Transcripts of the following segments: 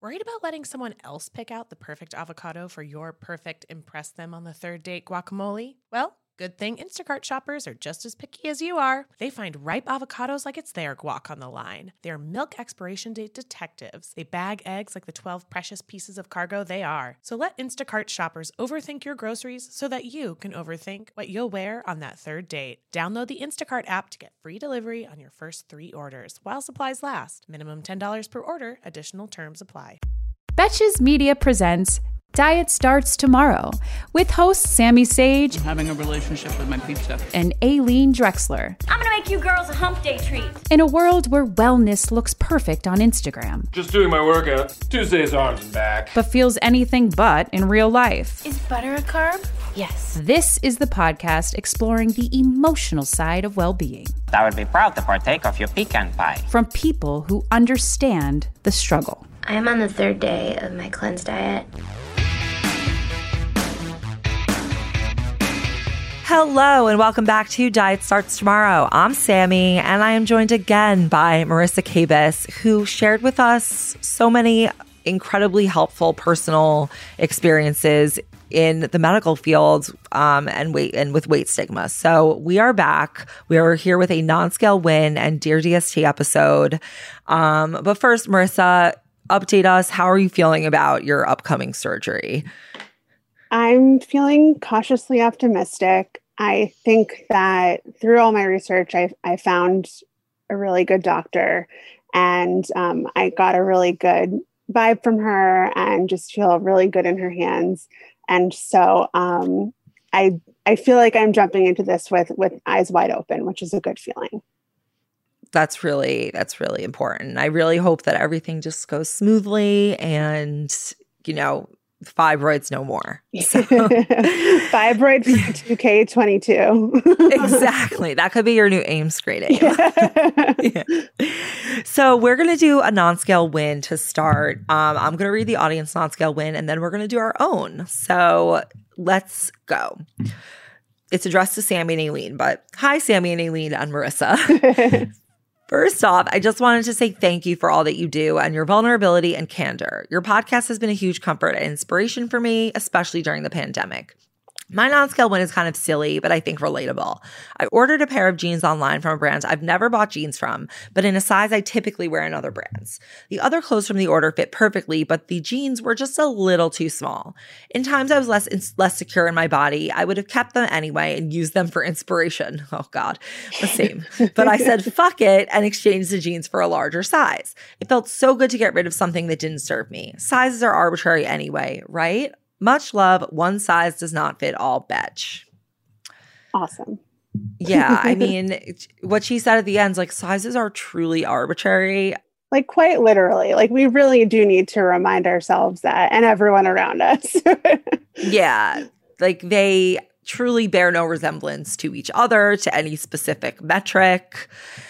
Worried about letting someone else pick out the perfect avocado for your perfect impress them on the third date guacamole? Well, good thing Instacart shoppers are just as picky as you are. They find ripe avocados like it's their guac on the line. They're milk expiration date detectives. They bag eggs like the 12 precious pieces of cargo they are. So let Instacart shoppers overthink your groceries so that you can overthink what you'll wear on that third date. Download the Instacart app to get free delivery on your first 3 orders while supplies last. Minimum $10 per order. Additional terms apply. Betches Media presents Diet Starts Tomorrow with hosts Sammy Sage, I'm having a relationship with my pizza, and Aileen Drexler. I'm gonna make you girls a hump day treat. In a world where wellness looks perfect on Instagram, Just doing my workout. Tuesdays arms and back. but feels anything but in real life. Is butter a carb? Yes. This is the podcast exploring the emotional side of well-being I would be proud to partake of your pecan pie. from people who understand the struggle. I am on the third day of my cleanse diet. Hello and welcome back to Diet Starts Tomorrow. I'm Sammy and I am joined again by Marissa Kabas, who shared with us so many incredibly helpful personal experiences in the medical field and with weight stigma. So we are back. We are here with a non-scale win and Dear DST episode. But first, Marissa, update us. How are you feeling about your upcoming surgery? I'm feeling cautiously optimistic. I think that through all my research, I found a really good doctor and I got a really good vibe from her and just feel really good in her hands. And so I feel like I'm jumping into this with eyes wide open, which is a good feeling. That's really important. I really hope that everything just goes smoothly and, fibroids no more. So. Fibroid for 2K22. Exactly. That could be your new AIMS grading. Yeah. So we're going to do a non-scale win to start. I'm going to read the audience non-scale win and then we're going to do our own. So let's go. It's addressed to Sammy and Aileen, but hi, Sammy and Aileen and Marissa. First off, I just wanted to say thank you for all that you do and your vulnerability and candor. Your podcast has been a huge comfort and inspiration for me, especially during the pandemic. My non-scale win is kind of silly, but I think relatable. I ordered a pair of jeans online from a brand I've never bought jeans from, but in a size I typically wear in other brands. The other clothes from the order fit perfectly, but the jeans were just a little too small. In times I was less secure in my body, I would have kept them anyway and used them for inspiration. Oh God, the same. But I said, fuck it, and exchanged the jeans for a larger size. It felt so good to get rid of something that didn't serve me. Sizes are arbitrary anyway, right? Much love. One size does not fit all, bitch. Awesome. Yeah. I mean, what she said at the end is like, sizes are truly arbitrary. Like quite literally, like we really do need to remind ourselves that and everyone around us. Yeah. Like they truly bear no resemblance to each other, to any specific metric.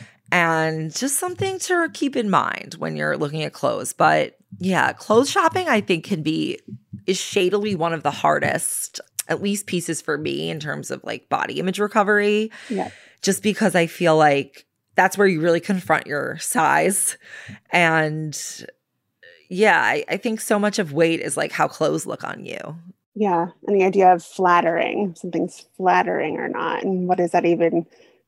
And just something to keep in mind when you're looking at clothes. But yeah, clothes shopping, I think is shadily one of the hardest, at least pieces for me in terms of like body image recovery. Yeah. Just because I feel like that's where you really confront your size. And yeah, I think so much of weight is like how clothes look on you. Yeah. And the idea of flattering, something's flattering or not. And what does that even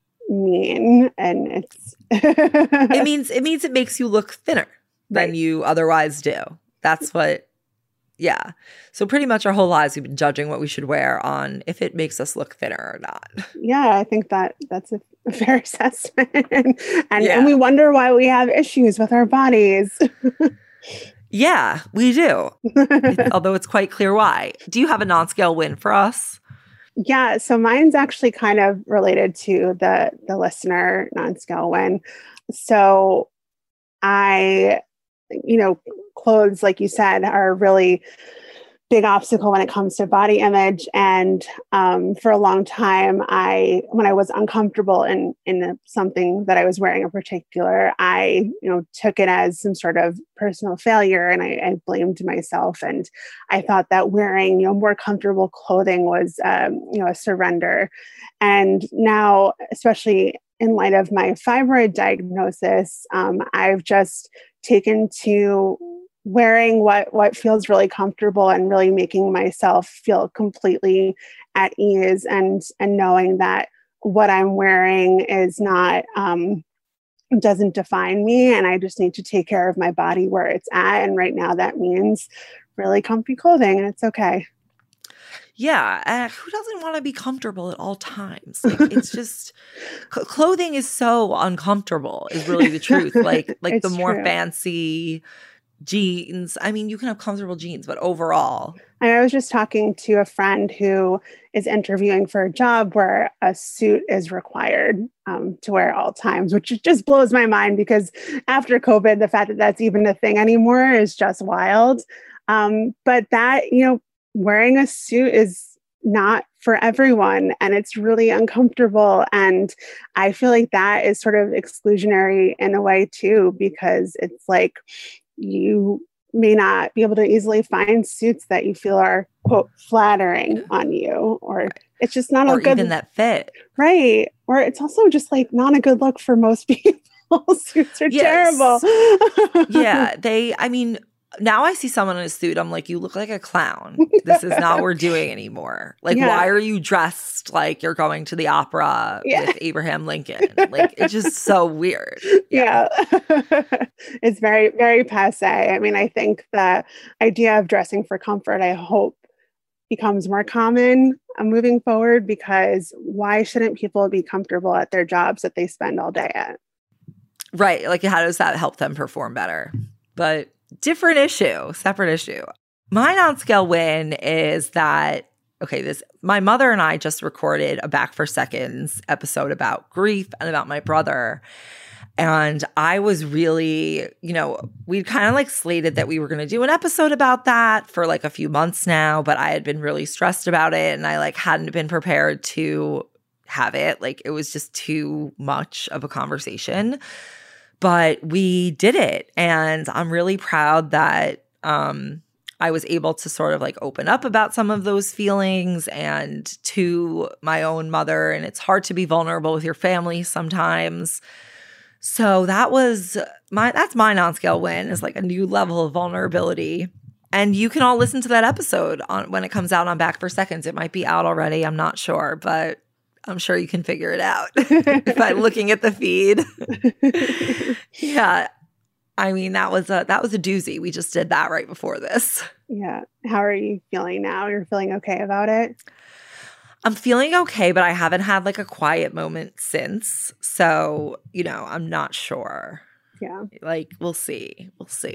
mean? And it's it means it makes you look thinner than you otherwise do. That's what, yeah. So pretty much our whole lives we've been judging what we should wear on if it makes us look thinner or not. Yeah, I think that's a fair assessment. And we wonder why we have issues with our bodies. Yeah, we do. Although it's quite clear why. Do you have a non-scale win for us? Yeah, so mine's actually kind of related to the listener non-scale win. So clothes, like you said, are a really big obstacle when it comes to body image. And for a long time, when I was uncomfortable in something that I was wearing in particular, I took it as some sort of personal failure, and I blamed myself. And I thought that wearing more comfortable clothing was a surrender. And now, especially in light of my fibroid diagnosis, I've just taken to wearing what feels really comfortable and really making myself feel completely at ease, and knowing that what I'm wearing is not, doesn't define me, and I just need to take care of my body where it's at. And right now that means really comfy clothing, and it's okay. Yeah. Who doesn't want to be comfortable at all times? Like, it's just clothing is so uncomfortable is really the truth. Like the more fancy jeans. I mean, you can have comfortable jeans, but overall. I was just talking to a friend who is interviewing for a job where a suit is required to wear at all times, which just blows my mind, because after COVID, the fact that that's even a thing anymore is just wild. But that, wearing a suit is not for everyone, and it's really uncomfortable. And I feel like that is sort of exclusionary in a way too, because it's like you may not be able to easily find suits that you feel are, quote, flattering on you, or it's just not a good, even that fit. Right. Or it's also just like not a good look for most people. Suits are terrible. Yeah. Now I see someone in a suit, I'm like, you look like a clown. This is not what we're doing anymore. Like, why are you dressed like you're going to the opera with Abraham Lincoln? Like, it's just so weird. Yeah. It's very, very passé. I mean, I think the idea of dressing for comfort, I hope, becomes more common moving forward, because why shouldn't people be comfortable at their jobs that they spend all day at? Right. Like, how does that help them perform better? But different issue, separate issue. My non-scale win is that, my mother and I just recorded a Back for Seconds episode about grief and about my brother. And I was really, we'd kind of like slated that we were going to do an episode about that for like a few months now, but I had been really stressed about it, and I like hadn't been prepared to have it. Like, it was just too much of a conversation. But we did it, and I'm really proud that I was able to sort of like open up about some of those feelings and to my own mother. And it's hard to be vulnerable with your family sometimes. So that's my non-scale win, is like a new level of vulnerability. And you can all listen to that episode when it comes out on Back for Seconds. It might be out already. I'm not sure, but I'm sure you can figure it out by looking at the feed. Yeah. I mean, that was a doozy. We just did that right before this. Yeah. How are you feeling now? You're feeling okay about it? I'm feeling okay, but I haven't had like a quiet moment since. So, I'm not sure. Yeah. Like, we'll see.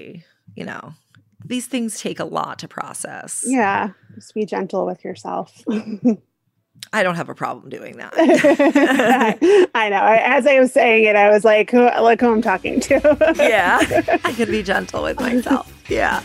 These things take a lot to process. Yeah. Just be gentle with yourself. I don't have a problem doing that. I know. As I was saying it, I was like, look who I'm talking to. Yeah. I can be gentle with myself. Yeah.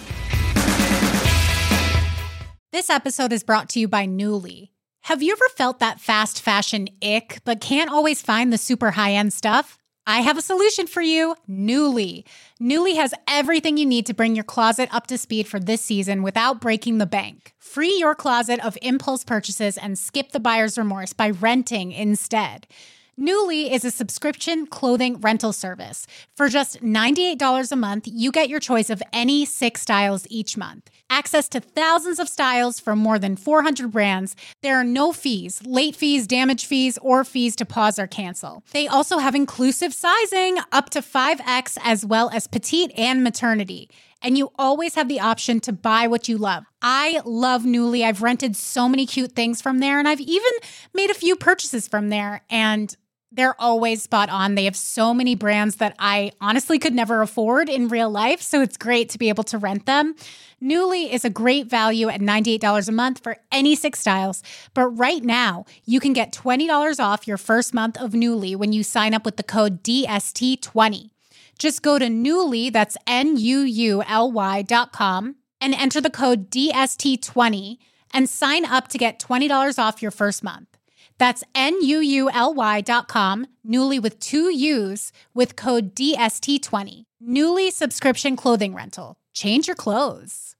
This episode is brought to you by Nuuly. Have you ever felt that fast fashion ick, but can't always find the super high-end stuff? I have a solution for you, Nuuly. Nuuly has everything you need to bring your closet up to speed for this season without breaking the bank. Free your closet of impulse purchases and skip the buyer's remorse by renting instead. Nuuly is a subscription clothing rental service. For just $98 a month, you get your choice of any 6 styles each month. Access to thousands of styles from more than 400 brands. There are no fees, late fees, damage fees, or fees to pause or cancel. They also have inclusive sizing, up to 5X, as well as petite and maternity. And you always have the option to buy what you love. I love Nuuly. I've rented so many cute things from there, and I've even made a few purchases from there, and they're always spot on. They have so many brands that I honestly could never afford in real life, so it's great to be able to rent them. Nuuly is a great value at $98 a month for any 6 styles, but right now you can get $20 off your first month of Nuuly when you sign up with the code DST20. Just go to Nuuly, that's NUULY.com, and enter the code DST20 and sign up to get $20 off your first month. That's NUULY.com, Nuuly with 2 U's, with code DST20. Nuuly subscription clothing rental. Change your clothes.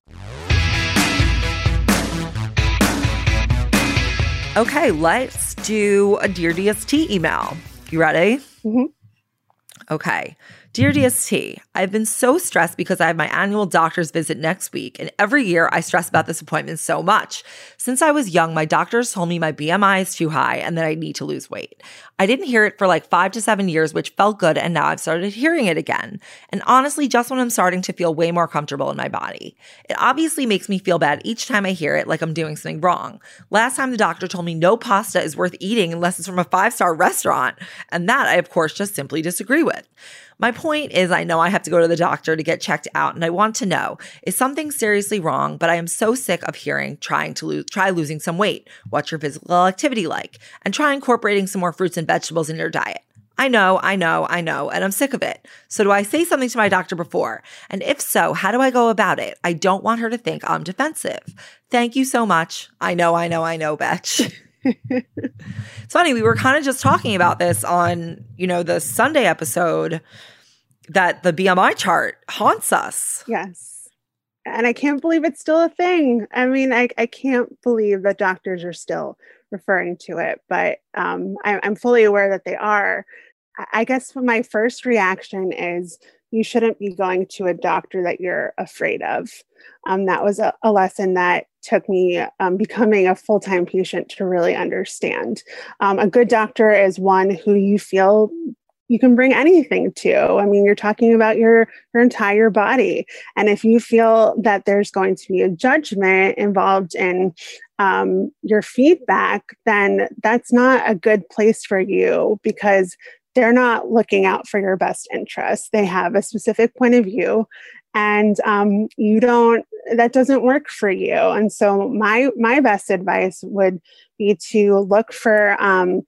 Okay, let's do a Dear DST email. You ready? Mm-hmm. Okay. Dear DST, I've been so stressed because I have my annual doctor's visit next week, and every year I stress about this appointment so much. Since I was young, my doctors told me my BMI is too high and that I need to lose weight. I didn't hear it for like 5 to 7 years, which felt good, and now I've started hearing it again. And honestly, just when I'm starting to feel way more comfortable in my body. It obviously makes me feel bad each time I hear it, like I'm doing something wrong. Last time the doctor told me no pasta is worth eating unless it's from a 5-star restaurant, and that I, of course, just simply disagree with. My point is, I know I have to go to the doctor to get checked out, and I want to know, is something seriously wrong? But I am so sick of hearing try losing some weight. What's your physical activity like? And try incorporating some more fruits and vegetables in your diet. I know, and I'm sick of it. So do I say something to my doctor before? And if so, how do I go about it? I don't want her to think I'm defensive. Thank you so much. I know, Betch. It's funny, we were kind of just talking about this on, the Sunday episode, that the BMI chart haunts us. Yes. And I can't believe it's still a thing. I mean, I can't believe that doctors are still referring to it, but I'm fully aware that they are. I guess my first reaction is you shouldn't be going to a doctor that you're afraid of. That was a lesson that took me becoming a full-time patient to really understand. A good doctor is one who you feel you can bring anything to. I mean, you're talking about your entire body. And if you feel that there's going to be a judgment involved in your feedback, then that's not a good place for you, because they're not looking out for your best interests. They have a specific point of view, and that doesn't work for you. And so my best advice would be to look for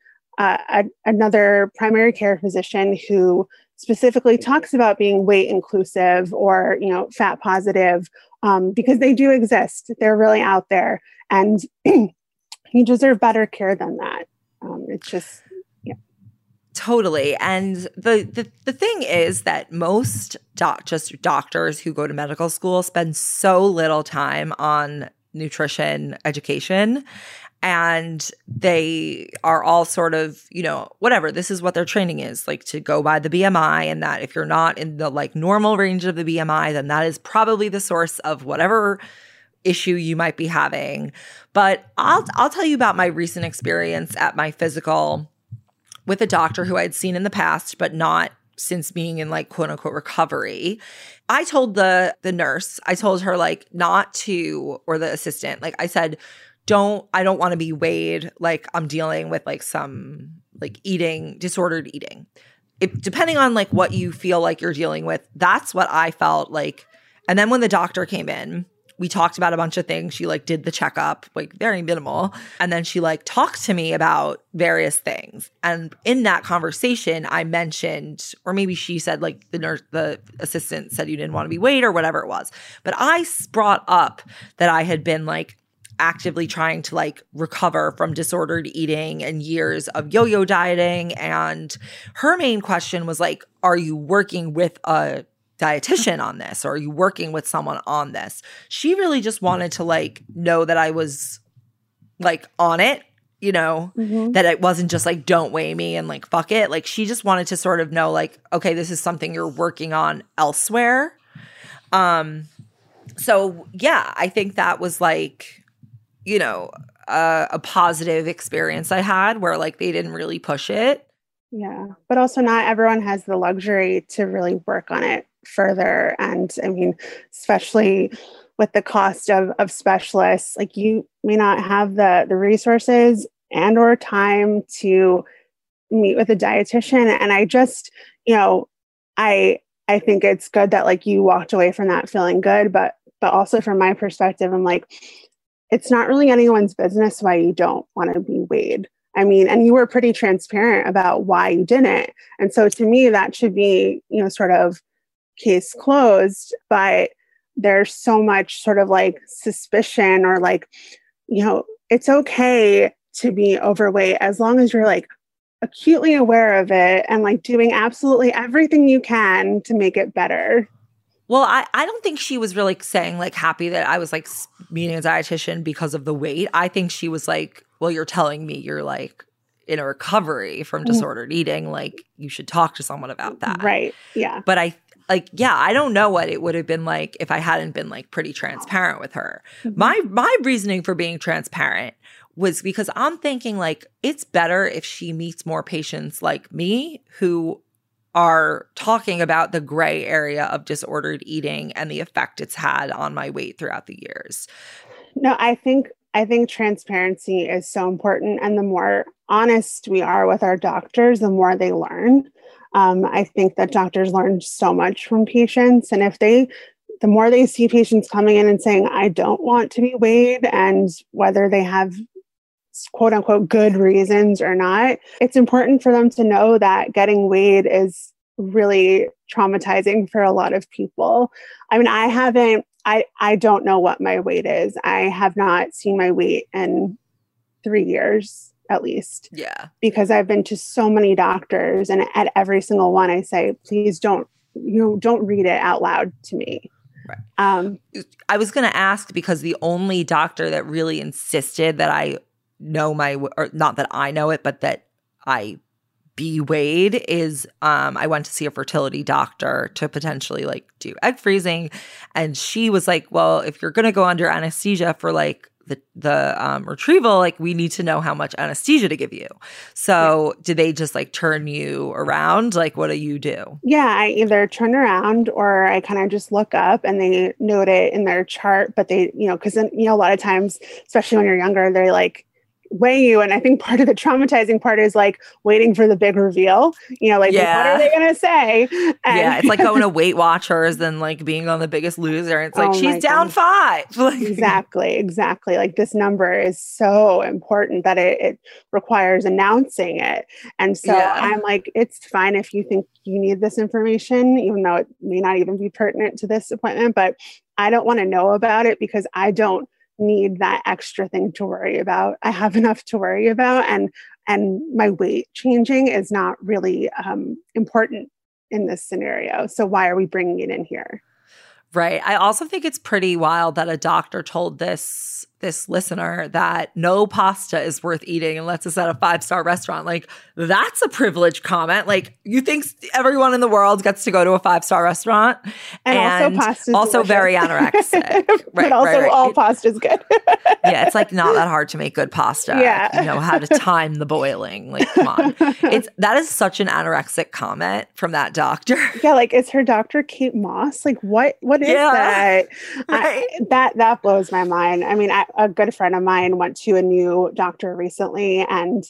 another primary care physician who specifically talks about being weight inclusive or, fat positive, because they do exist. They're really out there, and you deserve better care than that. It's just, yeah. Totally. And the thing is that most doctors who go to medical school spend so little time on nutrition education. And they are all sort of, whatever, this is what their training is, like to go by the BMI, and that if you're not in the like normal range of the BMI, then that is probably the source of whatever issue you might be having. But I'll tell you about my recent experience at my physical with a doctor who I'd seen in the past, but not since being in like quote unquote recovery. I told the nurse, I told her like not to, or the assistant, like I said, I don't want to be weighed like I'm dealing with like some like disordered eating. Depending on like what you feel like you're dealing with, that's what I felt like. And then when the doctor came in, we talked about a bunch of things. She like did the checkup, like very minimal. And then she like talked to me about various things. And in that conversation, I mentioned, or maybe she said like the assistant said you didn't want to be weighed or whatever it was. But I brought up that I had been like actively trying to like recover from disordered eating and years of yo-yo dieting. And her main question was like, are you working with a dietitian on this? Or are you working with someone on this? She really just wanted to like know that I was like on it, that it wasn't just like, don't weigh me and like, fuck it. Like she just wanted to sort of know like, okay, this is something you're working on elsewhere. So yeah, I think that was like, a positive experience I had where like they didn't really push it. Yeah. But also not everyone has the luxury to really work on it further. And I mean, especially with the cost of specialists, like you may not have the resources and or time to meet with a dietitian. And I just, I think it's good that like you walked away from that feeling good, but also from my perspective, I'm like, it's not really anyone's business why you don't want to be weighed. I mean, and you were pretty transparent about why you didn't. And so to me, that should be, sort of case closed. But there's so much sort of like suspicion or like, it's okay to be overweight as long as you're like acutely aware of it and like doing absolutely everything you can to make it better. Well, I don't think she was really saying like happy that I was like meeting a dietitian because of the weight. I think she was like, well, you're telling me you're like in a recovery from disordered eating, like you should talk to someone about that. Right. Yeah. But I don't know what it would have been like if I hadn't been like pretty transparent with her. My reasoning for being transparent was because I'm thinking like it's better if she meets more patients like me who are talking about the gray area of disordered eating and the effect it's had on my weight throughout the years. No, I think transparency is so important. And the more honest we are with our doctors, the more they learn. I think that doctors learn so much from patients. And the more they see patients coming in and saying, I don't want to be weighed, and whether they have quote unquote good reasons or not, it's important for them to know that getting weighed is really traumatizing for a lot of people. I mean, I don't know what my weight is. I have not seen my weight in 3 years at least. Yeah. Because I've been to so many doctors, and at every single one I say, please don't read it out loud to me. Right. I was going to ask because the only doctor that really insisted that I know or not that I know it, but that I be weighed is I went to see a fertility doctor to potentially like do egg freezing, and she was like, well, if you're going to go under anesthesia for like the retrieval, like we need to know how much anesthesia to give you. So did they just like turn you around? Like, what do you do? Yeah, I either turn around or I kind of just look up and they note it in their chart. But they, because a lot of times, especially when you're younger, they like weigh you. And I think part of the traumatizing part is like waiting for the big reveal, what are they going to say? And it's like going to Weight Watchers and like being on The Biggest Loser. It's like, she's down 5. Exactly. Like this number is so important that it requires announcing it. And so I'm like, it's fine if you think you need this information, even though it may not even be pertinent to this appointment, but I don't want to know about it because I don't need that extra thing to worry about. I have enough to worry about, and my weight changing is not really important in this scenario. So why are we bringing it in here? Right. I also think it's pretty wild that a doctor told this listener that no pasta is worth eating unless it's at a 5-star restaurant. Like, that's a privileged comment. Like, you think everyone in the world gets to go to a 5-star restaurant? And also pasta's also very anorexic. But also all pasta's good. Yeah, it's like not that hard to make good pasta. Yeah. You know how to time the boiling. Like, come on. That is such an anorexic comment from that doctor. Yeah, like, is her doctor Kate Moss? Like, what is that? Right. That blows my mind. I mean, a good friend of mine went to a new doctor recently, and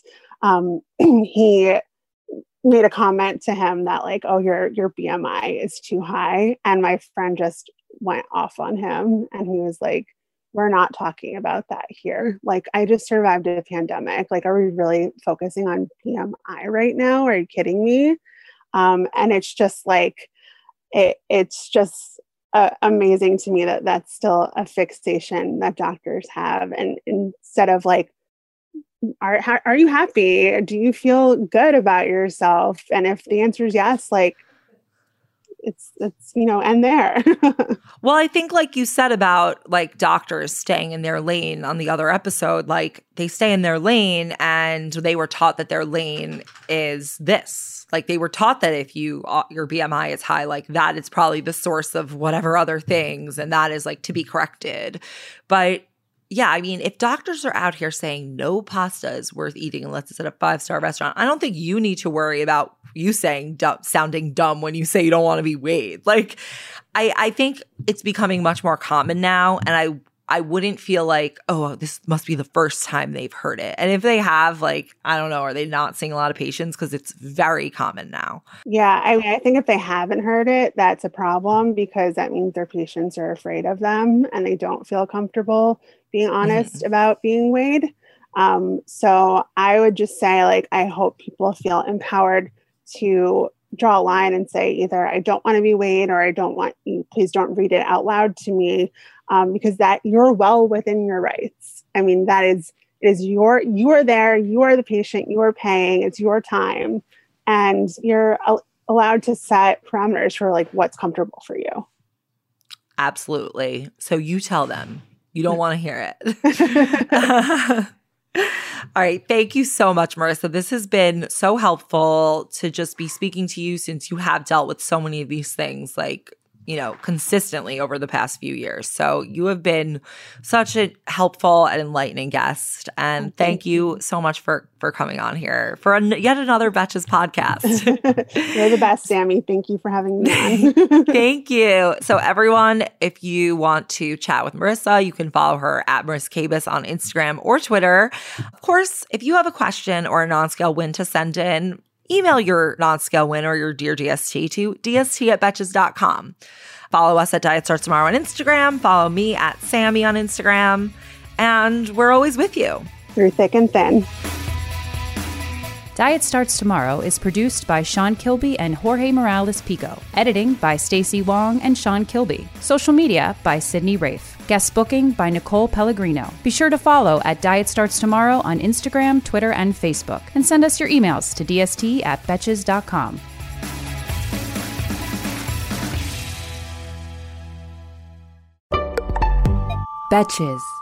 he made a comment to him that like, oh, your BMI is too high. And my friend just went off on him, and he was like, we're not talking about that here. Like, I just survived a pandemic. Like, are we really focusing on BMI right now? Are you kidding me? And it's just like, it's just amazing to me that that's still a fixation that doctors have. And instead of like, are you happy? Do you feel good about yourself? And if the answer is yes, like, it's end there. Well, I think like you said about like doctors staying in their lane on the other episode, like they stay in their lane and they were taught that their lane is this. Like they were taught that if your BMI is high, like that is probably the source of whatever other things, and that is like to be corrected. But yeah, I mean, if doctors are out here saying no pasta is worth eating unless it's at a 5-star restaurant, I don't think you need to worry about you sounding dumb when you say you don't want to be weighed. Like, I think it's becoming much more common now, and I wouldn't feel like, oh, this must be the first time they've heard it. And if they have, like, I don't know, are they not seeing a lot of patients? Because it's very common now. Yeah, I mean, I think if they haven't heard it, that's a problem, because that means their patients are afraid of them and they don't feel comfortable being honest about being weighed. So I would just say, like, I hope people feel empowered to draw a line and say either I don't want to be weighed or I don't want you, please don't read it out loud to me, because that you're well within your rights. I mean, you are there, you are the patient, you are paying, it's your time, and you're allowed to set parameters for like what's comfortable for you. Absolutely. So you tell them. You don't want to hear it. All right. Thank you so much, Marissa. This has been so helpful to just be speaking to you since you have dealt with so many of these things, like, you know, consistently over the past few years. So you have been such a helpful and enlightening guest. And thank you so much for coming on here for yet another Betches podcast. You're the best, Sammy. Thank you for having me on. Thank you. So everyone, if you want to chat with Marissa, you can follow her at Marissa Kabas on Instagram or Twitter. Of course, if you have a question or a non-scale win to send in, email your non-scale win or your Dear DST to dst@betches.com. Follow us at Diet Starts Tomorrow on Instagram. Follow me at Sammy on Instagram. And we're always with you. Through thick and thin. Diet Starts Tomorrow is produced by Sean Kilby and Jorge Morales Pico. Editing by Stacey Wong and Sean Kilby. Social media by Sydney Rafe. Guest booking by Nicole Pellegrino. Be sure to follow at Diet Starts Tomorrow on Instagram, Twitter, and Facebook. And send us your emails to dst@betches.com. Betches.